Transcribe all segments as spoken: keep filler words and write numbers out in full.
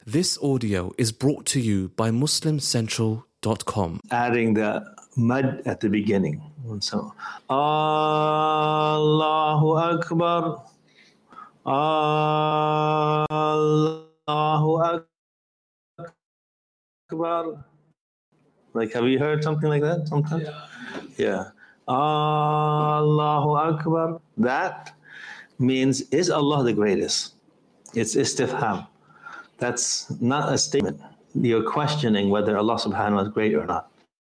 This audio is brought to you by muslim central dot com. Adding the mud at the beginning. So, Allahu Akbar. Allahu Akbar. Like, have you heard something like that sometimes? Yeah. yeah. Allahu Akbar. That means, is Allah the greatest? It's istifham. That's not a statement. You're questioning whether Allah subhanahu wa ta'ala is great or not.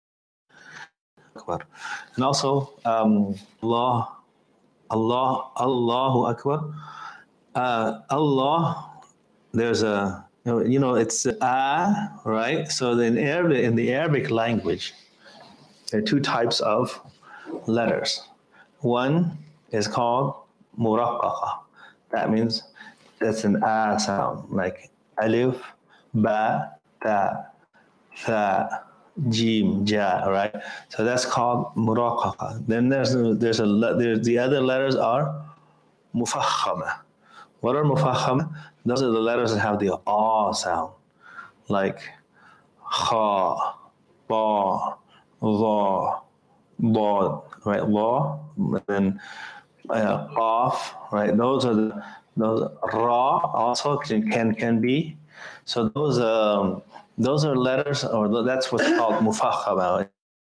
And also, um, Allah, Allah, Allahu Akbar. Uh, Allah, there's a, you know, you know it's a, right? So in Arabic, in the Arabic language, there are two types of letters. One is called muraqqaqa. That means that's an a sound, like alif, ba, ta, tha, jim, ja, right? So that's called muraqqaqa. Then there's there's a there's the other letters are mufakhama. What are mufakhama? Those are the letters that have the ah sound, like kha, ba, dha, dad, right? La, then uh, qaf, right? Those are the those ra also can can, can be. So those um, those are letters, or that's what's called mufakhama.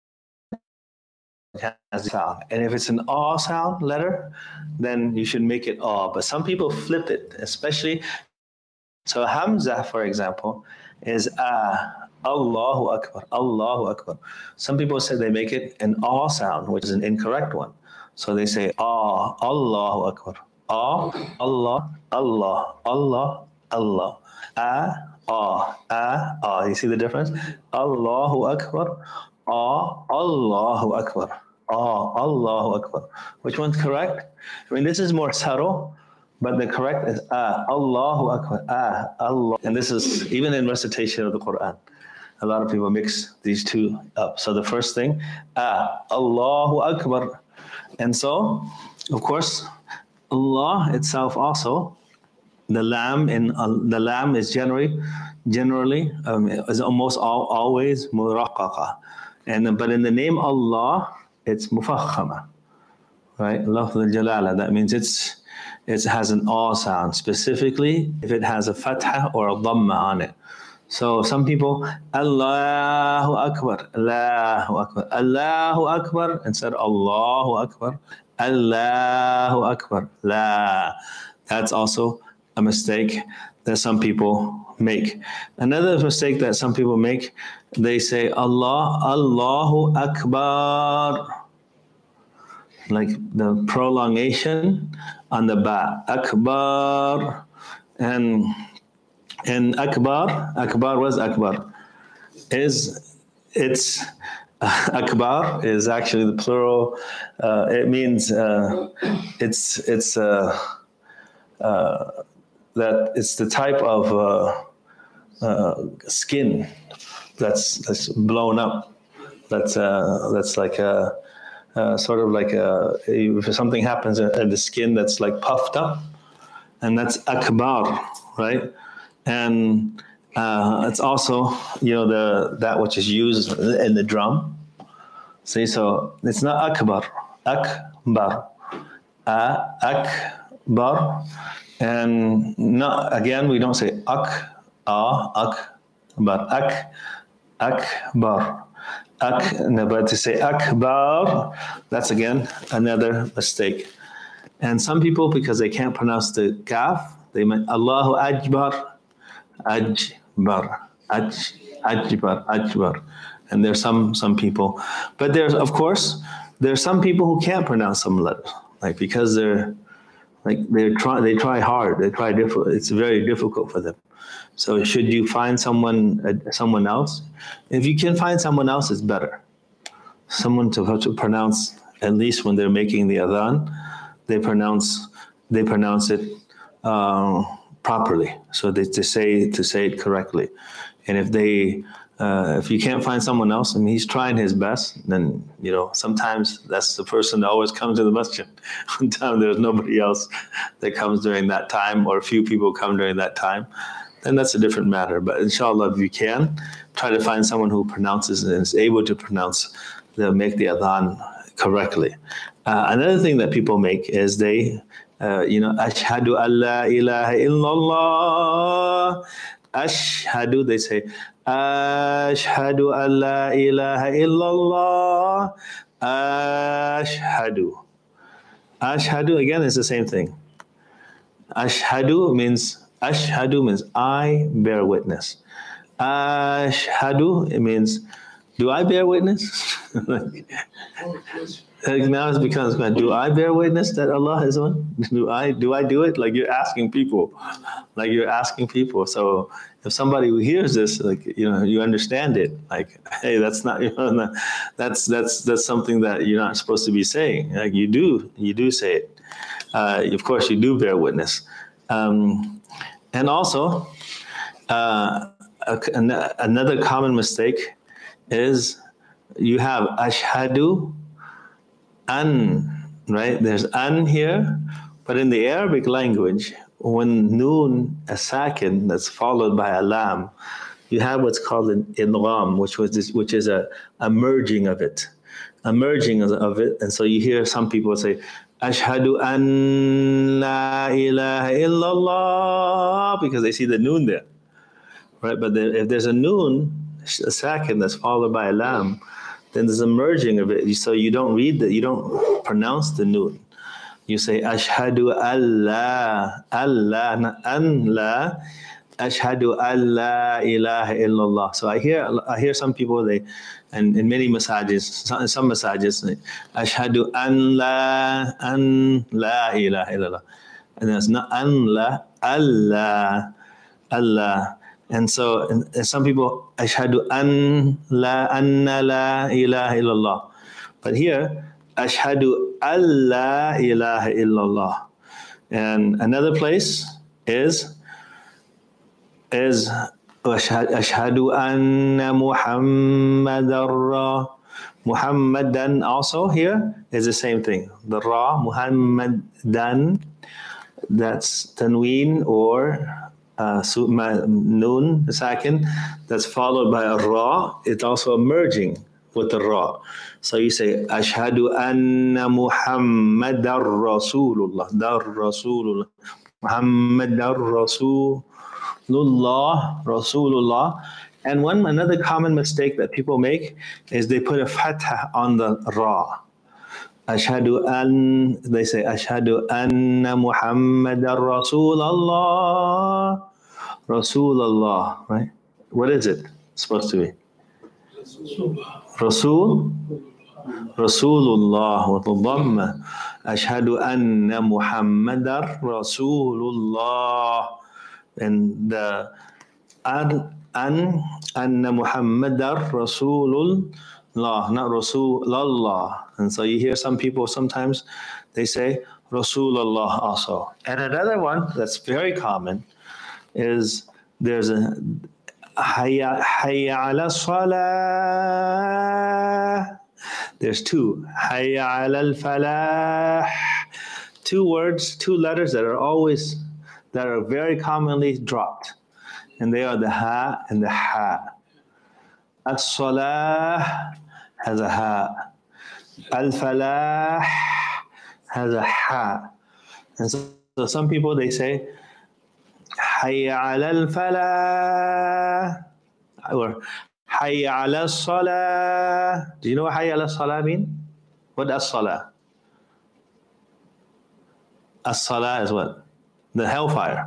Sound. And if it's an ah sound letter, then you should make it ah. But some people flip it, especially. So Hamza, for example, is ah. Allahu Akbar, Allahu Akbar. Some people say they make it an ah sound, which is an incorrect one. So they say ah, Allahu Akbar, ah, Allah, Allah, Allah, Allah, ah, ah, ah, ah. You see the difference? Allahu Akbar, ah, Allahu Akbar. Ah, Allahu Akbar. Which one's correct? I mean, this is more subtle, but the correct is ah, Allahu Akbar, ah, Allah. And this is even in recitation of the Quran. A lot of people mix these two up. So the first thing, ah, Allahu Akbar. And so, of course, Allah itself also, the lam in uh, the lam is generally, generally um, is almost all, always muraqqaqa. And but in the name Allah, it's mufakhama, right? Lafz al-jalala. That means it's it has an ah sound, specifically if it has a fatha or a dhamma on it. So some people, Allahu Akbar, Allahu Akbar, Allahu Akbar, instead Allahu Akbar, Allahu Akbar, La. That's also a mistake that some people make. Another mistake that some people make, they say Allah, Allahu Akbar, like the prolongation on the ba, Akbar, and and Akbar, Akbar was Akbar, is it's uh, Akbar is actually the plural. Uh, it means uh, it's it's uh, uh, that it's the type of uh, uh, skin that's that's blown up. That's uh, that's like a, uh, sort of like a, if something happens in the skin that's like puffed up, and that's Akbar, right? And uh, it's also, you know, the that which is used in the drum. See, so it's not Akbar, Akbar, uh, Akbar, and not again. We don't say Ak, Ah, Ak, but Ak, Akbar, Ak. No, but to say Akbar, that's again another mistake. And some people, because they can't pronounce the kaf, they meant Allahu Akbar. Ajbar, Aj, Ajbar, Ajbar. And there's some some people. But there's, of course, there's some people who can't pronounce some letters. Like, because they're, like, they're try, they try hard. They try difficult. It's very difficult for them. So should you find someone uh, someone else? If you can find someone else, it's better. Someone to, to pronounce, at least when they're making the adhan, they pronounce, they pronounce it uh, properly, so they, to say to say it correctly. And if they uh, if you can't find someone else, I mean, he's trying his best, then, you know, sometimes that's the person that always comes to the masjid. One time there's nobody else that comes during that time, or a few people come during that time, then that's a different matter. But inshallah, if you can, try to find someone who pronounces and is able to pronounce, the make the adhan correctly. Uh, another thing that people make is they, uh, you know, ashhadu an la ilaha illallah. Ashhadu, they say, ashhadu an la ilaha illallah. Ashhadu. Ashhadu, again, is the same thing. Ashhadu means, ashhadu means I bear witness. Ashhadu, it means, do I bear witness? like, like now it becomes, do I bear witness that Allah is one? Do I do I do it? Like you're asking people, like you're asking people. So if somebody who hears this, like you know, you understand it. Like, hey, that's not, you know, that's that's that's something that you're not supposed to be saying. Like you do, you do say it. Uh, of course, you do bear witness, um, and also uh, a, another common mistake is you have ashhadu an, right? There's an here, but in the Arabic language, when noon, a sakin that's followed by a lam, you have what's called an idgham, which was this, which is a, a merging of it, a merging of, of it. And so you hear some people say, ashhadu an la ilaha illallah, because they see the noon there, right? But there, if there's a noon, a sakin that's followed by a lam, then there's a merging of it. So you don't read that, you don't pronounce the noon. You say ashhadu alla, alla, not an la, ashhadu alla ilaha illallah. So I hear I hear some people, they, and in many massages, some, some massages, ashhadu an la, an la ilaha illallah. And that's not an la, Allah, Allah. And so and, and some people, ashhadu an la anna la ilaha illallah. But here, ashhadu alla ilaha illallah. And another place is, is ashhadu anna muhammadan ra. Muhammadan also here is the same thing. The ra, muhammadan, that's tanween or Uh, noon, sakin, that's followed by a ra. It's also a merging with the ra. So you say, ashhadu anna muhammadar rasulullah, dar rasulullah, muhammadar rasulullah, rasulullah. And one another common mistake that people make is they put a fatha on the ra. Ashhadu an, they say, ashhadu anna muhammadar rasulullah, rasulullah, right? What is it supposed to be? Rasul, rasulullah with the dhamma. Ashhadu anna muhammadar rasulullah. And the an, an, anna muhammadar rasulullah, not rasulallah. And so you hear some people sometimes they say Rasulullah also. And another one that's very common is there's a hayya hayya ala salah. There's two, hayya ala falah. Two words, two letters that are always, that are very commonly dropped. And they are the ha and the ha. As-salah has a ha. Al-falah has a ha. And so, so some people, they say, hayya ala al-falah, or hayya ala salah. Do you know what hayya ala salah mean? What does salah? As-salah is what? The hellfire.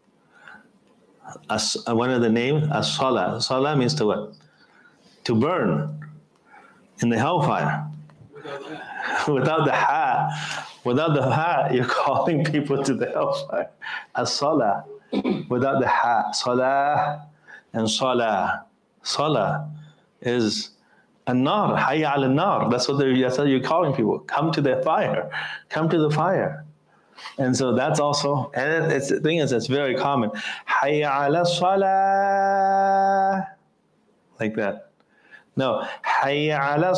As, one of the names, as-salah. Salah means to what? To burn in the hellfire. Without the ha, without the ha, you're calling people to the hellfire. As-salah, without the ha, salah and salah. Salah is an-nar, hayya al-nar. That's what they're, that's what you're calling people. Come to the fire. Come to the fire. And so that's also, and it's, the thing is, it's very common. Hayya ala salah. Like that. No, hayya ala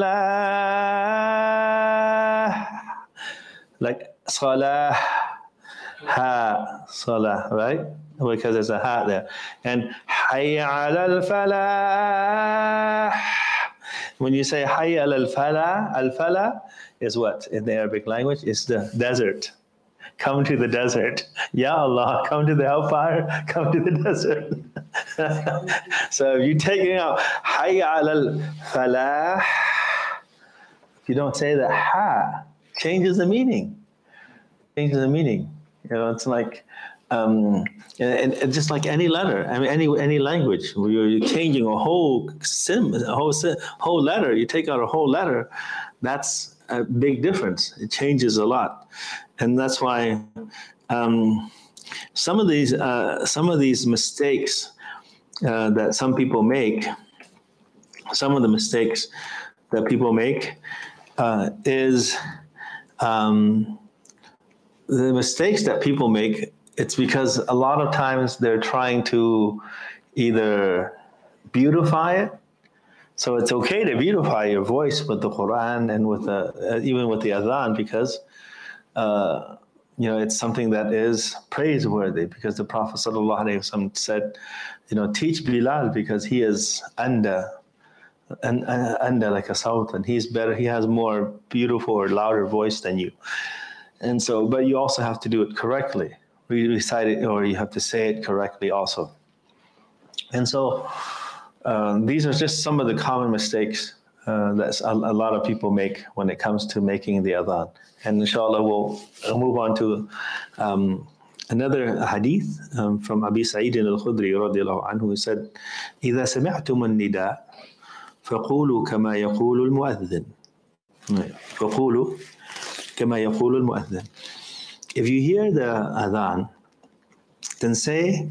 salah. Like salah, ha, salah, right? because there's a ha there. And hayya ala al-falah. When you say hayya ala al-falah, al-falah is what in the Arabic language? It's the desert. Come to the desert. Ya Allah, come to the hellfire, come to the desert. So if you're taking out hayya ala al-falah, if you don't say the ha, changes the meaning. Changes the meaning. You know, it's like, um, and, and just like any letter, I mean, any any language, where you're changing a whole sim, a whole whole letter. You take out a whole letter, that's a big difference. It changes a lot, and that's why um, some of these uh, some of these mistakes uh, that some people make, some of the mistakes that people make uh, is. Um, The mistakes that people make, it's because a lot of times they're trying to either beautify it. So it's okay to beautify your voice with the Quran and with the, uh, even with the adhan, because uh, you know, it's something that is praiseworthy, because the Prophet sallallahu alaihi wasallam said, you know, teach Bilal because he is anda, and anda like a sultan. He's better. He has more beautiful or louder voice than you. And so, but you also have to do it correctly. We recite it, or you have to say it correctly also. And so, um, these are just some of the common mistakes uh, that a, a lot of people make when it comes to making the adhan. And inshallah, we'll, we'll move on to um, another hadith um, from Abi Sa'id al-Khudri radiallahu anhu, who said, إِذَا سَمِعْتُمُ النِّدَاءَ فَقُولُوا كَمَا يَقُولُ الْمُؤَذِّنُ فَقُولُوا كما يقول المؤذن. If you hear the adhan, then say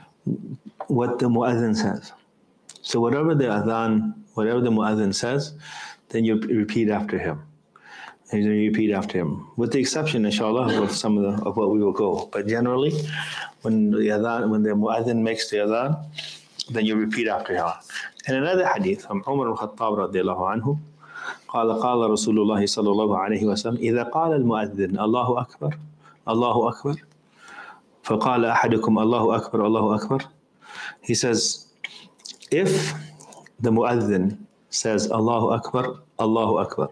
what the mu'adhin says. So whatever the adhan, whatever the mu'adhin says, then you repeat after him. And you repeat after him, with the exception, inshallah, of some of the of what we will go. But generally, when the adhan, when the mu'adhin makes the adhan, then you repeat after him. And another hadith from Umar al-Khattab radiallahu anhu. قال قال رسول الله صلى الله عليه وسلم إذا قال المؤذن الله أكبر الله أكبر فقال أحدكم الله أكبر الله أكبر. He says, if the mu'adhin says Allahu Akbar, Allahu Akbar,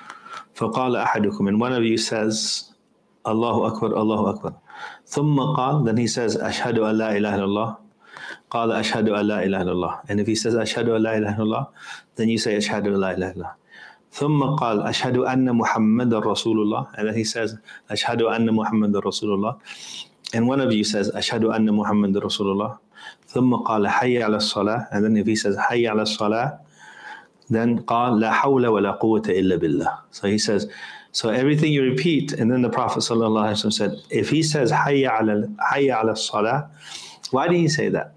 فقال أحدكم, and one of you says Allahu Akbar, Allahu Akbar, ثم قال, then he says أشهد أن لا إله إلا الله, قال أشهد أن لا إله إلا الله. And if he says أشهد أن لا إله إلا الله, then you say أشهد أن لا إله إلا الله. ثم قال أشهد أن محمد رسول الله, and then he says أشهد أن محمد رسول الله, and one of you says أشهد أن محمد رسول الله. ثم قال حي على الصلاة, and then if he says حي على الصلاة, then قال لا حول ولا قوة إلا بالله. So he says, so everything you repeat. And then the Prophet sallallahu alaihi wasallam said, if he says حي على حي على الصلاة, why did he say that?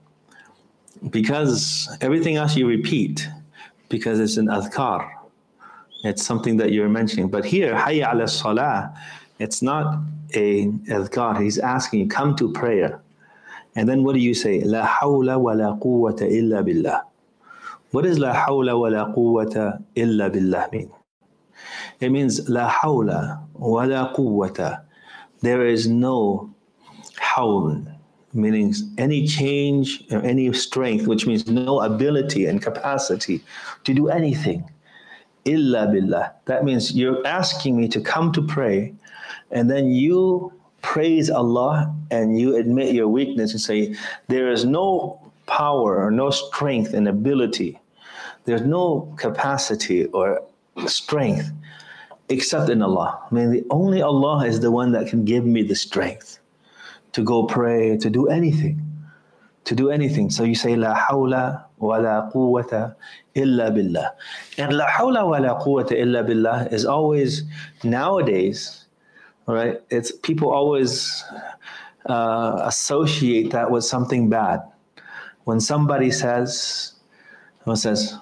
Because everything else you repeat, because it's an adhkar. It's something that you're mentioning. But here, hayya ala salah, it's not a adhkar. He's asking you, come to prayer. And then what do you say? La hawla wa la quwwata illa billah. What does la hawla wa la quwwata illa billah mean? It means la hawla wa la quwwata. There is no hawl, meaning any change or any strength, which means no ability and capacity to do anything. Illa billah. That means you're asking me to come to pray, and then you praise Allah and you admit your weakness and say, there is no power or no strength and ability. There's no capacity or strength except in Allah. I mean, the only Allah is the one that can give me the strength to go pray, to do anything, to do anything. So you say, La hawla wa la quwwata illa billah. And La hawla wa la quwwata illa billah is always, nowadays, all right, it's people always uh, associate that with something bad. When somebody says, someone says,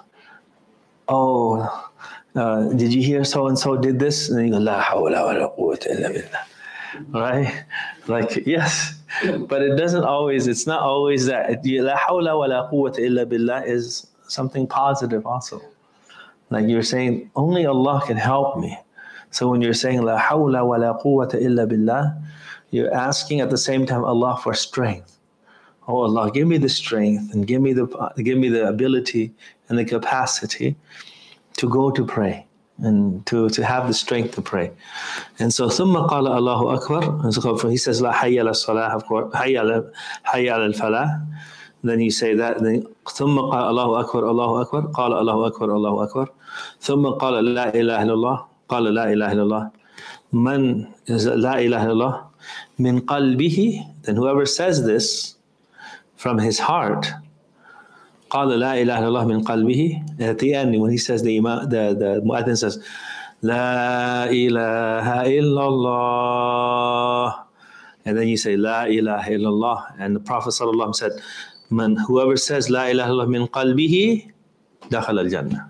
oh, uh, did you hear so-and-so did this? And then you go, La hawla wa la quwwata illa billah. Right? Like, yes, but it doesn't always, it's not always that. La hawla wa la quwwata illa billah is something positive also. Like you're saying, only Allah can help me. So when you're saying La hawla wa la quwwata illa billah, you're asking at the same time Allah for strength. Oh Allah, give me the strength and give me the give me the ability and the capacity to go to pray and to, to have the strength to pray. And so ثم قال الله أكبر. And so he says لا حي على الصلاة, of course, حي على حي على الفلاح. Then you say that. Then ثم قال الله أكبر الله أكبر. قال الله أكبر الله أكبر. ثم قال لا إله إلا الله. قال لا إله إلا الله. من لا إله إلا الله من قلبه. Then whoever says this from his heart, قال لا إله إلا الله من قلبه. At the end, when he says the imam, the the muadhin says لا إله إلا الله, and then you say لا إله إلا الله, and the Prophet صلى الله عليه وسلم said, من whoever says لا إله إلا الله من قلبه دخل الجنة.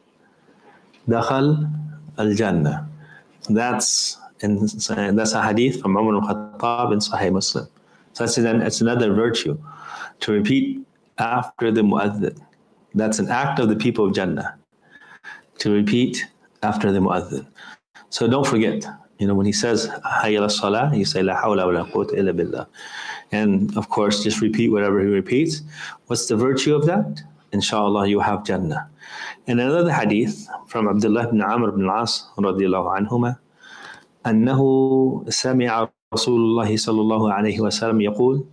دخل الجنة. That's in that's a hadith from Umar al-Khattab in Sahih Muslim. So that's an, it's another virtue to repeat after the muadhin. That's an act of the people of Jannah, to repeat after the muadhin. So don't forget, you know, when he says hayya ala salah, you say la hawla wa la quwwata illa billah. And of course, just repeat whatever he repeats. What's the virtue of that? Inshallah, you have Jannah. And another hadith from Abdullah ibn Amr ibn al-As radiyallahu anhuma, أنه سمع رسول الله صلى الله عليه وسلم يقول,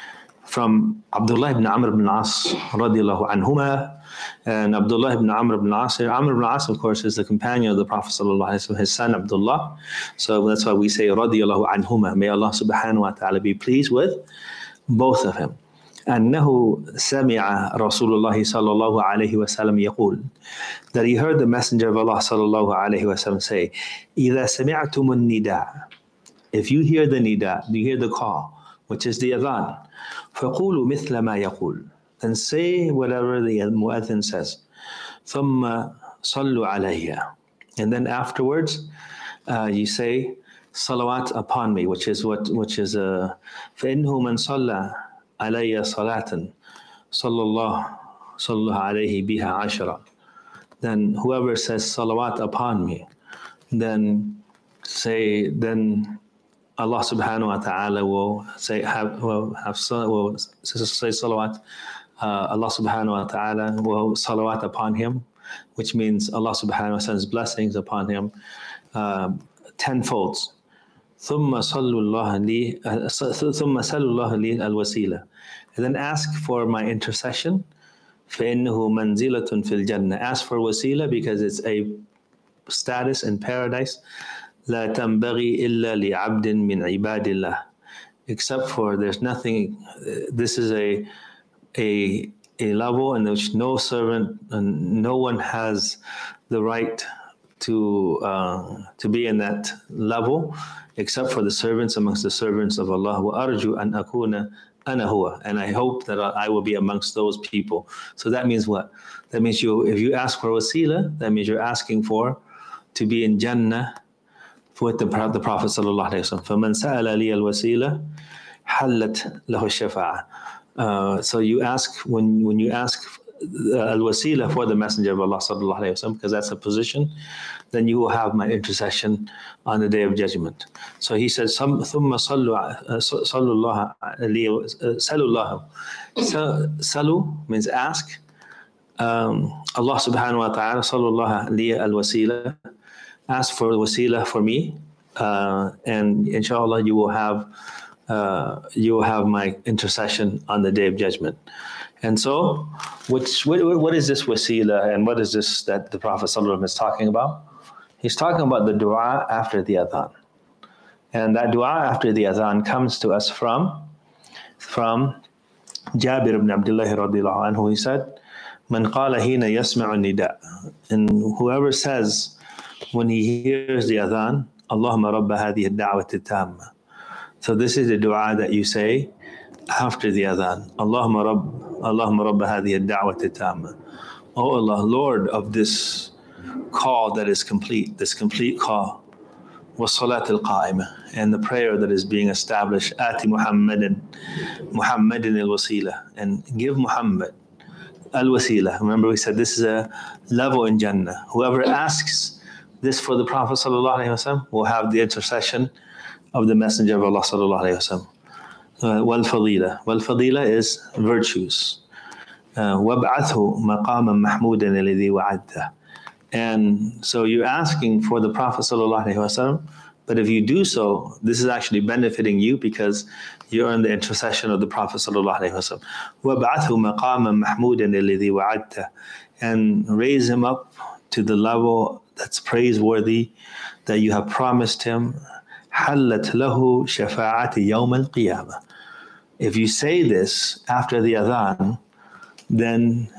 from Abdullah ibn Amr ibn al-As radiyallahu anhuma. And Abdullah ibn Amr ibn al-As, Amr ibn al-As, of course, is the companion of the Prophet sallallahu alaihi wasallam, his son Abdullah. So that's why we say radiyallahu anhuma. May Allah subhanahu wa ta'ala be pleased with both of him. أنه سمع رسول الله صلى الله عليه وسلم يقول, that he heard the Messenger of Allah صلى الله عليه وسلم say, إذا سمعتم النداء, if you hear the nida, you hear the call, which is the adhan, فقولوا مثل ما يقول, then say whatever the muadhin says. ثم صلوا علي, and then afterwards uh, you say salawat upon me, which is what which is uh, فإنه من صلى علي صلاة صلى الله صلى الله عليه بها عشرة. Then whoever says salawat upon me, then say then Allah subhanahu wa ta'ala will say have will have will say salawat. Uh, Allah subhanahu wa ta'ala will salawat upon him, which means Allah subhanahu wa ta'ala sends blessings upon him uh, tenfold. ثم صلوا الله لي ثم صلوا الله لي الوسيلة, and then ask for my intercession. فإنه منزلة في الجنة. Ask for wasila because it's a status in paradise. لا تنبغي إلا لعبد من عباد الله. Except for there's nothing. This is a a a level in which no servant and no one has the right to uh, to be in that level, except for the servants amongst the servants of Allah. وَأَرْجُوا أَنْ أَكُونَ أَنَا هُوَ. And I hope that I will be amongst those people. So that means what? That means you, if you ask for wasila, that means you're asking for to be in Jannah with the, the Prophet sallallahu alaihi wasallam. فَمَنْ سَأَلَ لِيَ الْوَسِيلَةِ حَلَّتْ لَهُ الشَّفَاعَةِ. Uh, so you ask, when when you ask uh, al-wasila for the Messenger of Allah sallallahu alaihi wasallam, because that's a position, then you will have my intercession on the Day of Judgment. So he says, ثُمَّ صَلُّوا اللَّهَ لِي سَلُوا. Salu means ask. Um, Allah subhanahu wa ta'ala, صَلُّوا اللَّهَ لِي الْوَسِيلَةِ, ask for the wasila for me, uh, and inshallah you will have uh, you will have my intercession on the Day of Judgment. And so, which, what, what is this wasila, and what is this that the Prophet ﷺ is talking about? He's talking about the dua after the adhan. And that dua after the adhan comes to us from, from Jabir ibn Abdullah radiyallahu anhu. He said, Man qala hina yasma'u nida. And whoever says when he hears the adhan, Allahumma rabba hadhihi ad-da'wati at-tamma. So this is the dua that you say after the adhan. Allahumma rabb Allahumma rabba hadhihi ad-da'wati at-tamma. Oh Allah, Lord of this call that is complete, this complete call, was salat al-qa'imah, and the prayer that is being established, ati Muhammadan, Muhammadan al-wasila, and give Muhammad al-wasila. Remember we said this is a level in Jannah. Whoever asks this for the Prophet sallallahu alaihi wasallam will have the intercession of the Messenger of Allah sallallahu alaihi wasallam. Uh, wal fadila. Wal fadila is virtues. وَابْعَثْهُ مَقَامًا مَحْمُودًا الَّذِي وَعَدْتَهُ. And so you're asking for the Prophet sallallahu alaihi wasallam, but if you do so, this is actually benefiting you because you're in the intercession of the Prophet sallallahu alaihi wasallam. وَابْعَثْهُ مَقَامًا مَحْمُودًا الَّذِي وَعَدْتَهُ. And raise him up to the level that's praiseworthy that you have promised him. حَلَّتْ لَهُ شَفَاعَةِ يَوْمَ الْقِيَامَةِ. If you say this after the adhan, then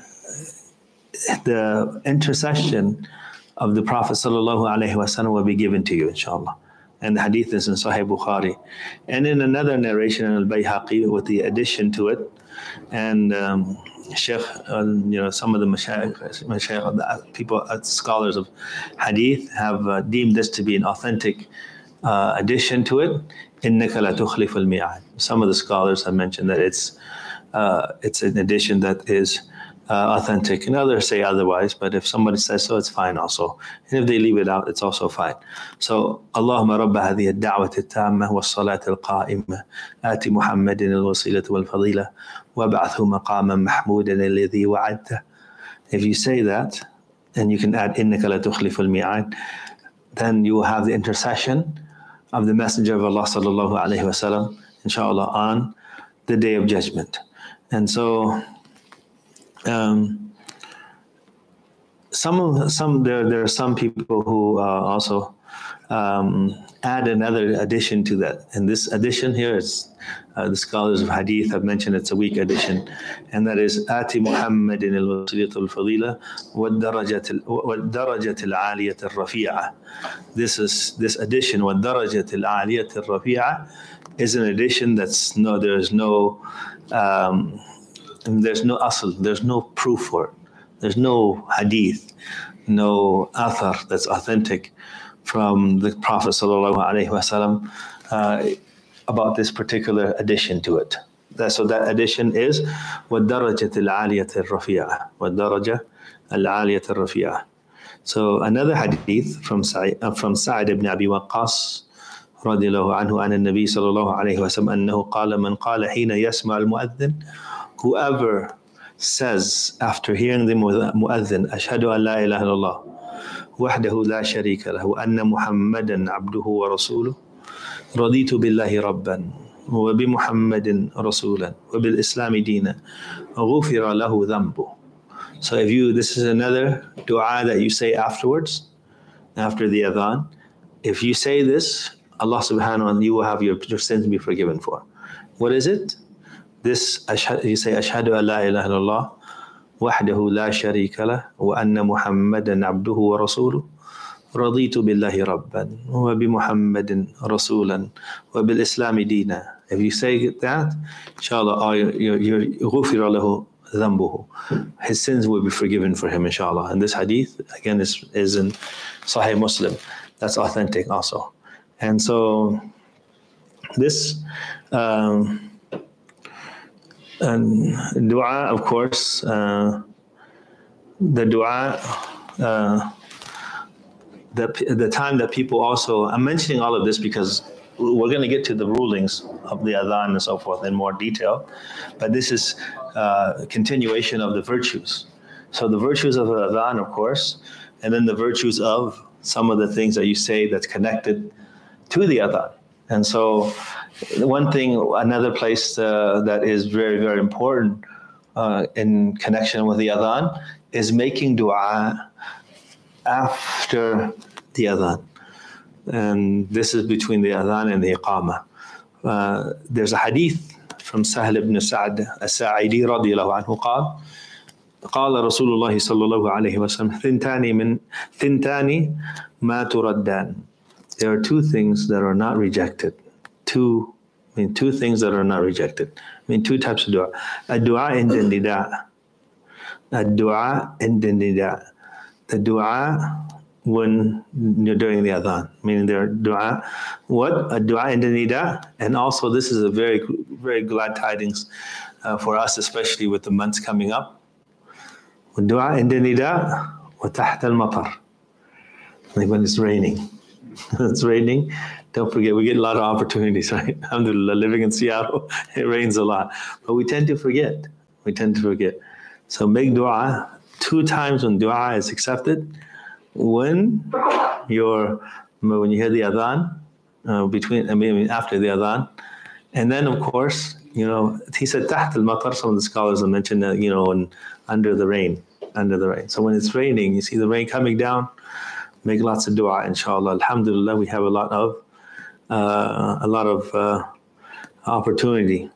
the intercession of the Prophet sallallahu alaihi wasallam will be given to you, inshallah. And the hadith is in Sahih Bukhari. And in another narration in Al-Bayhaqi with the addition to it, and um, Sheikh, uh, you know, some of the mashayikh, mashayikh, the people, uh, scholars of hadith have uh, deemed this to be an authentic uh, addition to it. إِنَّكَ لَا تُخْلِفُ الْمِيعَادِ. Some of the scholars have mentioned that it's uh, it's an addition that is Uh, authentic, and others say otherwise, but if somebody says so, it's fine also. And if they leave it out, it's also fine. So, Allahumma rabba hadhihi ad-da'wati at-tamma was-salati al-qa'imah ati Muhammadin al-wasilata wal-fadila wab'athhu maqaman mahmudan alladhi wa'adta. If you say that, and you can add innaka la tukhlifu al-mi'ad, then you will have the intercession of the Messenger of Allah sallallahu alaihi wasallam, inshallah, on the Day of Judgment. And so, Um, some of some there there are some people who uh, also um, add another addition to that, and this addition here is uh, the scholars of hadith have mentioned it's a weak addition, and that is ati Muhammadin al-wasilata al-fadila wad-darajat al-aliyat al-rafi'a. This is this addition wad-darajat al-aliyat al-rafi'a is an addition that's no there's no um, And there's no asl, there's no proof for it. There's no hadith, no athar that's authentic from the Prophet sallallahu alaihi wasallam uh, about this particular addition to it. That, so that addition is وَالدَّرَجَةِ الْعَالِيَةِ الرَّفِيعَةِ وَالدَّرَجَةِ الْعَالِيَةِ الرَّفِيعَةِ. So another hadith from Sa'id, uh, from Sa'id ibn Abi Waqqas رضي الله عنه عن النبي صلى الله عليه وسلم أنه قال من قال حين يسمع المؤذن. Whoever says after hearing the mu'adhin, Ashhadu an la ilaha illallah, wahdahu la sharika lahu, anna Muhammadan abduhu wa rasuluh, raditu billahi rabban, wa bi Muhammadin rasulan, wa bil islami dina, ghufira lahu dhanbu. So if you, this is another dua that you say afterwards, after the adhan. If you say this, Allah subhanahu wa ta'ala, you will have your, your sins be forgiven for. What is it? This, you say, Ashhadu an la ilaha illallah, wahdahu la sharika lah, wa anna Muhammadan abduhu wa rasuluh, raditu billahi rabban, wa bi Muhammadin rasulan, wa bil islami dina. If you say that, inshallah, your ghufira lahu dhanbuhu. His sins will be forgiven for him, inshallah. And this hadith, again, is, is in Sahih Muslim. That's authentic also. And so, this, um, and dua, of course, uh, the dua, uh, the the time that people also, I'm mentioning all of this because we're going to get to the rulings of the adhan and so forth in more detail, but this is uh, a continuation of the virtues. So the virtues of the adhan, of course, and then the virtues of some of the things that you say that's connected to the adhan. And so one thing, another place uh, that is very, very important uh, in connection with the adhan is making dua after the adhan. And this is between the adhan and the iqamah. Uh, there's a hadith from Sahl ibn Sa'd as-Sa'idi radiyallahu anhu قال قال رسول الله صلى الله عليه وسلم ثنتان من ثنتان ما تردان. There are two things that are not rejected. Two, I mean, two things that are not rejected. I mean, two types of dua. A dua in the nida. A dua in the nida. The dua when you're doing the adhan, meaning there are dua. What? A dua in the nida. And also, this is a very, very glad tidings uh, for us, especially with the months coming up. Dua in the nida wa tahta al-matar. Like when it's raining. It's raining, Don't forget, we get a lot of opportunities, right? Alhamdulillah, living in Seattle, it rains a lot. But we tend to forget. We tend to forget. So make dua two times when dua is accepted. When you're, when you hear the adhan, uh, between, I mean, after the adhan. And then, of course, you know, he said, taht al-matar, some of the scholars have mentioned that, you know, and under the rain, under the rain. So when it's raining, you see the rain coming down, make lots of dua, inshallah. Alhamdulillah, we have a lot of, uh, a lot of uh, opportunity.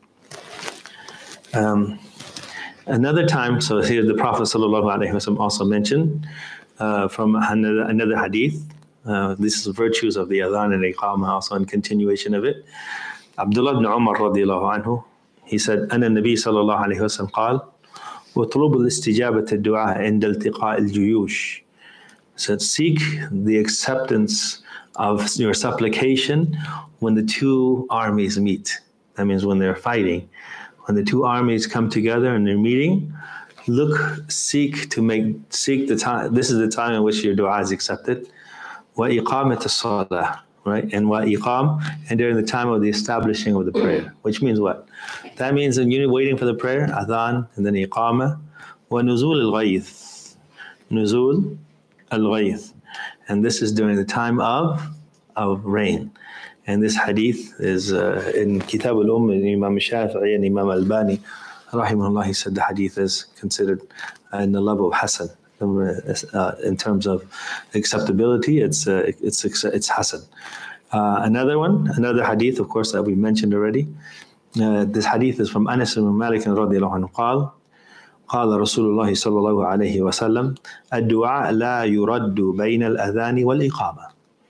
Um, another time, so here the Prophet sallallahu alaihi wasallam also mentioned uh, from another, another hadith, uh, this is virtues of the adhan and iqamah, also in continuation of it. Abdullah ibn Umar radiallahu anhu, he said, أن النبي صلى الله عليه وسلم قال وطلب الاستجابة الدعاء عند التقاء الجيوش. Said, seek the acceptance of your supplication when the two armies meet. That means when they're fighting. When the two armies come together and they're meeting, look, seek to make, seek the time. This is the time in which your dua is accepted. وَإِقَامَةَ الصَّلَاةِ, right? And وَإِقَام, and during the time of the establishing of the prayer. Which means what? That means when you're waiting for the prayer, adhan, and then iqamah, وَنُزُولِ الْغَيْثِ, nuzul al-ghayth. And this is during the time of, of rain. And this hadith is uh, in Kitab al-Umm, Imam Shafi'i and Imam Albani, rahimahullah, he said the hadith is considered uh, in the level of Hasan. Uh, in terms of acceptability, it's uh, it's it's Hasan. Uh, another one, another hadith, of course, that we mentioned already. Uh, this hadith is from Anas ibn Malik radiyallahu anhu قال قال رسول الله صلى الله عليه وسلم الدعاء لا يرد بين الأذان والإقامة.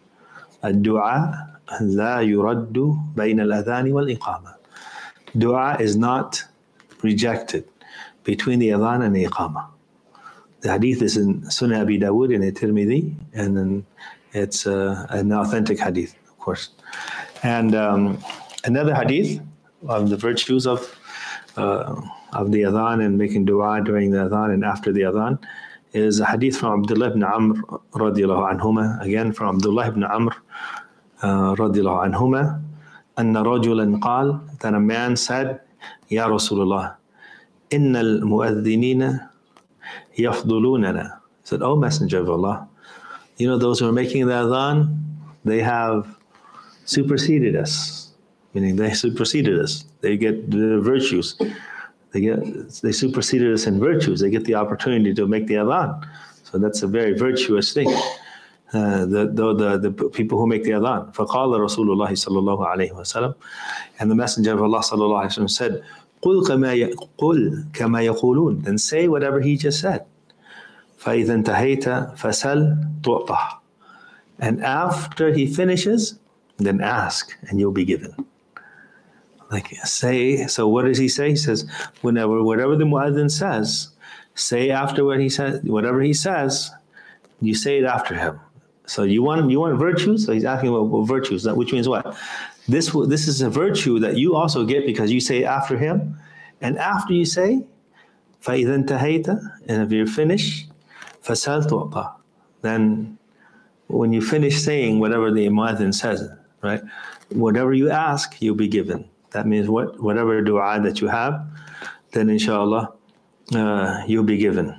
الدعاء لا يرد بين الأذان والإقامة. Dua is not rejected between the adhan and the iqamah. The hadith is in Sunan Abi Dawud and Tirmidhi, and then it's uh, an authentic hadith, of course. And um, another hadith of the virtues of uh, of the adhan and making dua during the adhan and after the adhan is a hadith from Abdullah ibn Amr radiallahu anhuma, again from Abdullah ibn Amr uh, radiallahu anhuma, أن رجلا قال, that a man said, Ya Rasulullah, إن المؤذنين يفضلوننا. He said, oh Messenger of Allah, you know those who are making the adhan, they have superseded us, meaning they superseded us. They get the virtues. They get they superseded us in virtues. They get the opportunity to make the adhan. So that's a very virtuous thing. Uh, the, the, the, the people who make the adhan. فقال رسول الله صلى الله عليه وسلم, and the Messenger of Allah صلى الله عليه وسلم said, قل كما قل كما يقولون, then say whatever he just said. فإذا انتهيت فسل تعطى. And after he finishes, then ask and you'll be given. Like say, so what does he say? He says, whenever, whatever the muazzin says, say after what he says, whatever he says, you say it after him. So you want you want virtues? So he's asking about, about virtues, which means what? This this is a virtue that you also get because you say after him, and after you say, فَإِذَا انْتَهَيْتَ, and if you're finished, فَسَلْ تُعْطَى, then when you finish saying whatever the muazzin says, right? Whatever you ask, you'll be given. That means what whatever dua that you have, then inshallah, uh, you'll be given.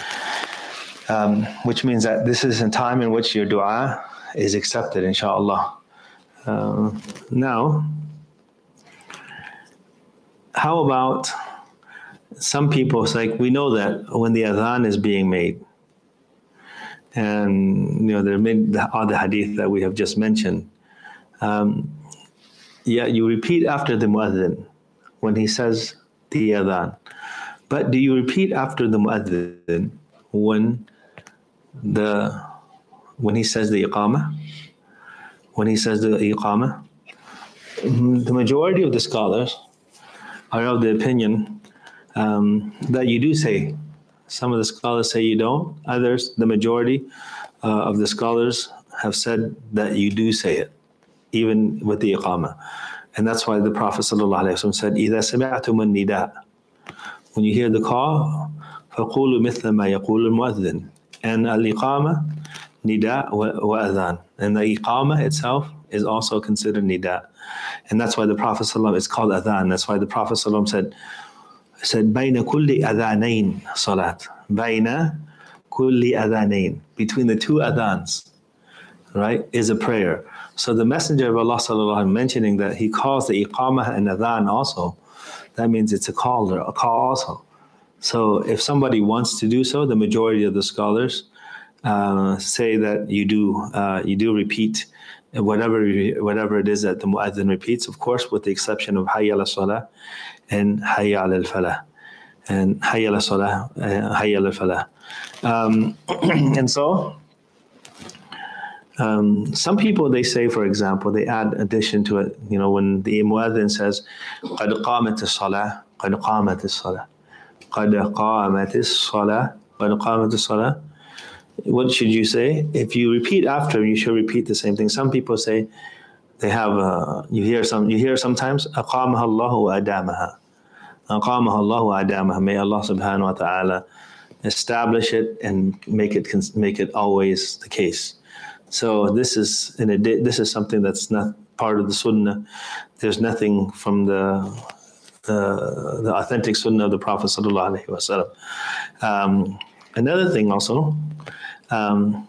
Um, which means that this is a time in which your dua is accepted, inshallah. Uh, now, how about some people, it's like we know that when the adhan is being made, and you know there are the hadith that we have just mentioned, um, yeah, you repeat after the muazzin when he says the adhan, but do you repeat after the muazzin when the when he says the iqamah? When he says the iqamah, the majority of the scholars are of the opinion um, that you do say. Some of the scholars say you don't. Others, the majority uh, of the scholars have said that you do say it, even with the iqamah. And that's why the Prophet ﷺ said, إِذَا سَمِعْتُمُ النِّدَاءَ, when you hear the call, فَقُولُوا مِثْلَ مَا يَقُولُ الْمُؤَذِّنُ. And al-iqamah, nida wa adhan. And the iqamah itself is also considered nida. And that's why the Prophet ﷺ is called adhan. That's why the Prophet ﷺ said, said, Baina kulli adhanain salat. Baina kulli adhanain. Between the two adhans, right, is a prayer. So the Messenger of Allah sallallahu mentioning that he calls the iqamah and adhan also, that means it's a call, a call also. So if somebody wants to do so, the majority of the scholars uh, say that you do uh, you do repeat whatever whatever it is that the mu'adhin repeats, of course, with the exception of hayya ala salah and hayya ala al-falah, and hayya ala salah, hayya ala al-falah. Um, and so, um, some people, they say, for example, they add addition to it. You know, when the mu'adhin says, قَدْ قَامَتِ الصَّلَاةِ قَدْ قَامَتِ الصَّلَاةِ قَدْ قَامَتِ الصَّلَاةِ قَدْ قَامَتِ الصَّلَاةِ. What should you say? If you repeat after, you should repeat the same thing. Some people say they have. Uh, you hear some. You hear sometimes. أقامها الله وأدامها. أقامها الله وأدامها. May Allah Subhanahu wa Taala establish it and make it make it always the case. So this is in a this is something that's not part of the Sunnah. There's nothing from the the, the authentic Sunnah of the Prophet Sallallahu Alaihi Wasallam. Um, another thing also. Um,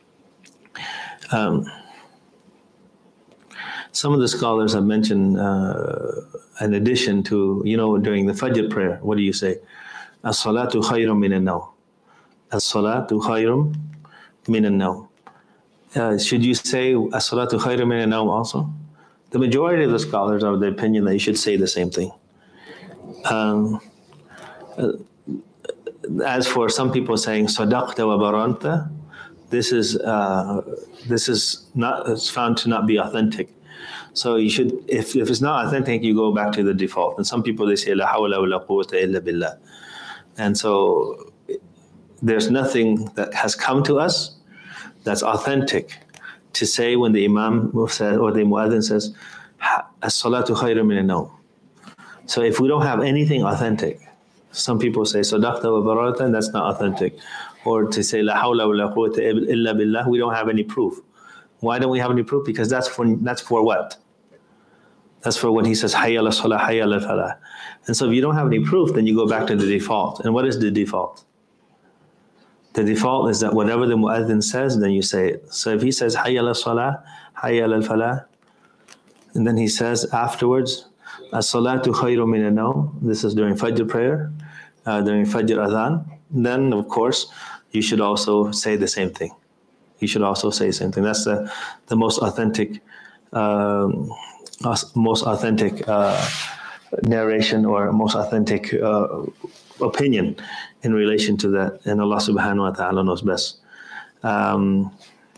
um, some of the scholars have mentioned, uh, in addition to, you know, during the Fajr prayer, what do you say? As-salatu khayrun min an-nawm. As-salatu khayrun min an-nawm. Uh, should you say as-salatu khayrun min an-nawm also? The majority of the scholars are of the opinion that you should say the same thing. Um, uh, As for some people saying sadaqta wa baranta, this is uh, this is not it's found to not be authentic. So you should, if, if it's not authentic, you go back to the default. And some people, they say la hawla wa la quwwata illa billah. And so there's nothing that has come to us that's authentic to say when the imam says or the muadhin says as-salatu khayrun min an-nawm. So if we don't have anything authentic, some people say sadaqta wa barata, and that's not authentic. Or to say la hawla wa la quwwata illa billah, we don't have any proof. Why don't we have any proof? Because that's for that's for what? That's for when he says hayya ala salah, hayya ala falah. And so if you don't have any proof, then you go back to the default. And what is the default? The default is that whatever the mu'adhin says, then you say it. So if he says hayya ala salah, hayya ala falah, and then he says afterwards, as-salatu khayru min an-nawm, this is during Fajr prayer, uh, during Fajr adhan, then of course you should also say the same thing. You should also say the same thing. That's the, the most authentic, um, most authentic uh, narration or most authentic uh, opinion in relation to that. And Allah Subhanahu wa Taala knows best. Um,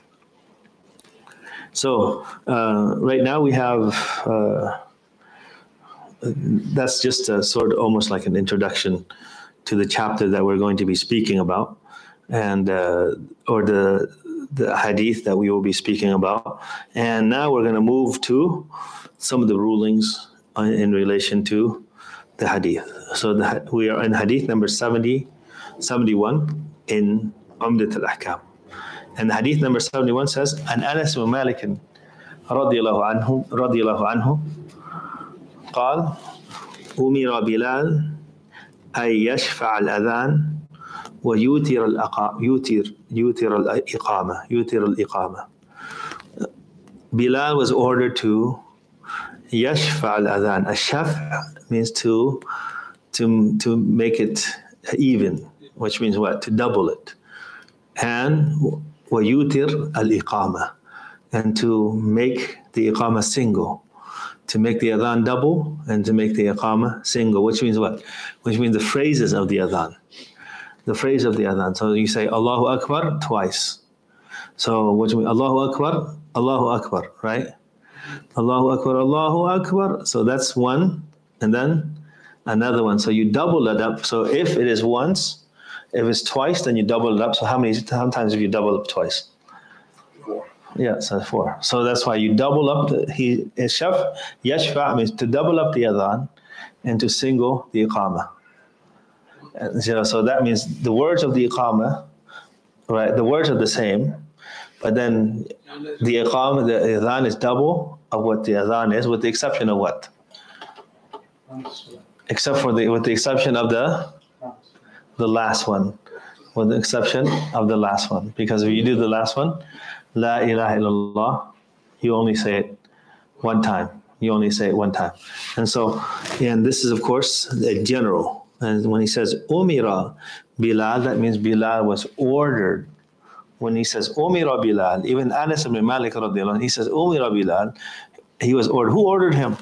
so uh, right now we have. Uh, That's just a sort of almost like an introduction to the chapter that we're going to be speaking about, and uh, or the the hadith that we will be speaking about. And now we're going to move to some of the rulings in relation to the hadith. So the, we are in hadith number seventy, seventy-one in Umdat al-Ahkam. And the hadith number seventy-one says, An Anas wa Malik radiyallahu anhu, radiyallahu anhu, قال أمر بلال أن يشفع الأذان ويوتر الأقامة يوتر يوتر الإقامة يوتر الإقامة. Bilal was ordered to يشفع الأذان. الشفع means to to to make it even, which means what? To double it. And ويوتر الإقامة, and to make the إقامة single. To make the adhan double and to make the iqamah single, which means what? Which means the phrases of the adhan. The phrase of the adhan. So you say Allahu Akbar twice. So which means Allahu Akbar, Allahu Akbar, right? Allahu Akbar, Allahu Akbar. So that's one, and then another one. So you double it up. So if it is once, if it's twice, then you double it up. So how many how times have you doubled up twice? Yeah, so four. So that's why you double up the he shaf yashfa means to double up the adhan and to single the iqamah. And so, so that means the words of the iqamah, right? The words are the same, But then the iqam, the adhan is double of what the adhan is, with the exception of what? Except for the, with the exception of the, the last one. With the exception of the last one. Because if you do the last one, La ilaha illallah, you only say it one time. You only say it one time. And so, and this is of course a general. And when he says Umira Bilal, that means Bilal was ordered. When he says Umira Bilal, even Anas ibn Malik radiallahu anhu, he says Umira Bilal, he was ordered. Who ordered him?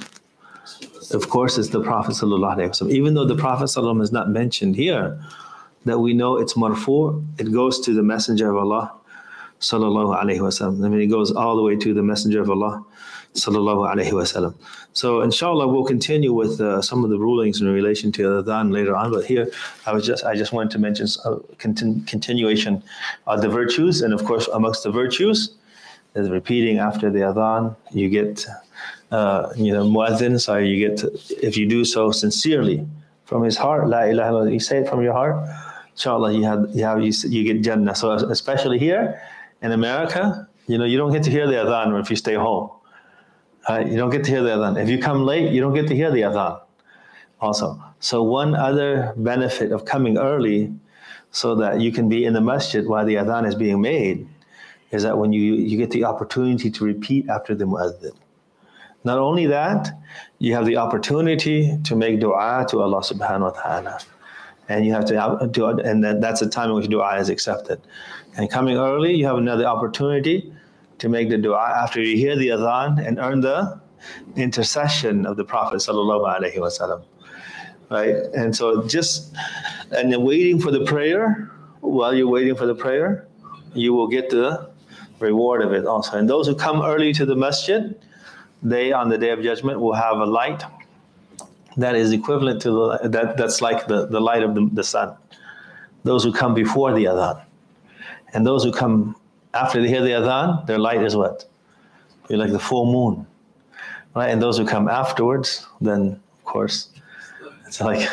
Of course, it's the Prophet sallallahu alaihi wasallam. Even though the Prophet sallallahu alaihi wasallam is not mentioned here, that we know it's marfu, it goes to the Messenger of Allah sallallahu alaihi wasallam. I mean, it goes all the way to the Messenger of Allah sallallahu alaihi wasallam. So inshallah we'll continue with uh, some of the rulings in relation to adhan later on, but here I was just I just wanted to mention a continu- continuation of the virtues. And of course amongst the virtues is repeating after the adhan. You get uh, you know muadhin, so you get to, if you do so sincerely from his heart, la ilaha illallah, you say it from your heart, inshallah you have you have you, you get Jannah. So especially here in America, you know, you don't get to hear the adhan if you stay home. Uh, you don't get to hear the adhan. If you come late, you don't get to hear the adhan also. So one other benefit of coming early so that you can be in the masjid while the adhan is being made is that when you, you get the opportunity to repeat after the muazzin. Not only that, you have the opportunity to make dua to Allah subhanahu wa ta'ala. And you have to do it, and then that's the time in which dua is accepted. And coming early, you have another opportunity to make the dua after you hear the adhan and earn the intercession of the Prophet sallallahu alaihi wasallam, right? And so just, and then waiting for the prayer, while you're waiting for the prayer, you will get the reward of it also. And those who come early to the masjid, they on the Day of Judgment will have a light that is equivalent to the, that that's like the, the light of the, the sun. Those who come before the adhan. And those who come after they hear the adhan, their light is what? You're like the full moon, right? And those who come afterwards, then of course, it's like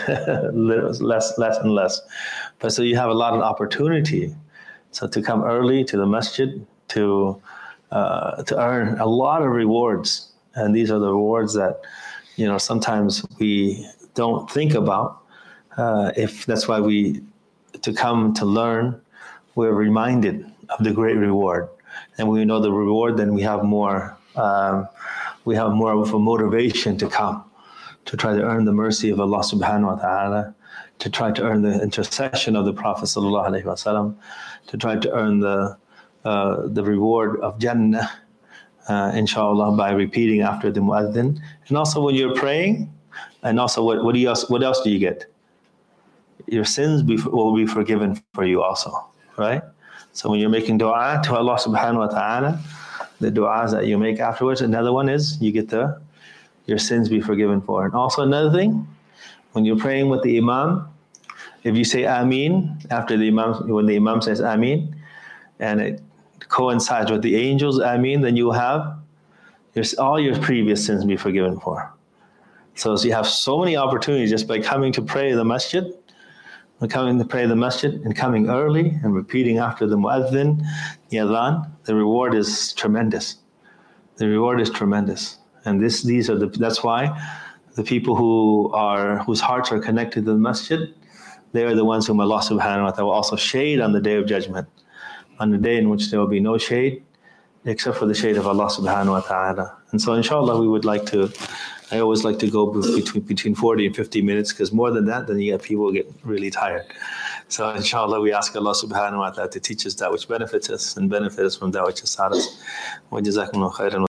less, less and less. But so you have a lot of opportunity. So to come early to the masjid, to uh, to earn a lot of rewards, and these are the rewards that, you know, sometimes we don't think about. Uh, if that's why we, to come to learn, we're reminded of the great reward, and when we know the reward, then we have more. Um, we have more of a motivation to come, to try to earn the mercy of Allah Subhanahu wa Taala, to try to earn the intercession of the Prophet Sallallahu Alaihi Wasallam, to try to earn the uh, the reward of Jannah, uh, inshallah, by repeating after the muazzin. And also when you're praying, and also what what do you else, what else do you get? Your sins be, will be forgiven for you also, right? So when you're making dua to Allah subhanahu wa ta'ala, the du'as that you make afterwards, another one is you get the, your sins be forgiven for. And also another thing, when you're praying with the imam, if you say Ameen after the imam, when the imam says Ameen, and it coincides with the angels Ameen, then you have your, all your previous sins be forgiven for. So, so you have so many opportunities just by coming to pray in the masjid, coming to pray in the masjid and coming early and repeating after the muazzin, the adhan, the reward is tremendous. The reward is tremendous. And this, these are the, that's why the people who are, whose hearts are connected to the masjid, they are the ones whom Allah subhanahu wa ta'ala will also shade on the Day of Judgment, on the day in which there will be no shade except for the shade of Allah subhanahu wa ta'ala. And so inshallah we would like to, I always like to go between between forty and fifty minutes, because more than that, then you get people get really tired. So inshallah we ask Allah subhanahu wa ta'ala to teach us that which benefits us and benefit us from that which has taught us. Wa jazakumullahu khairan.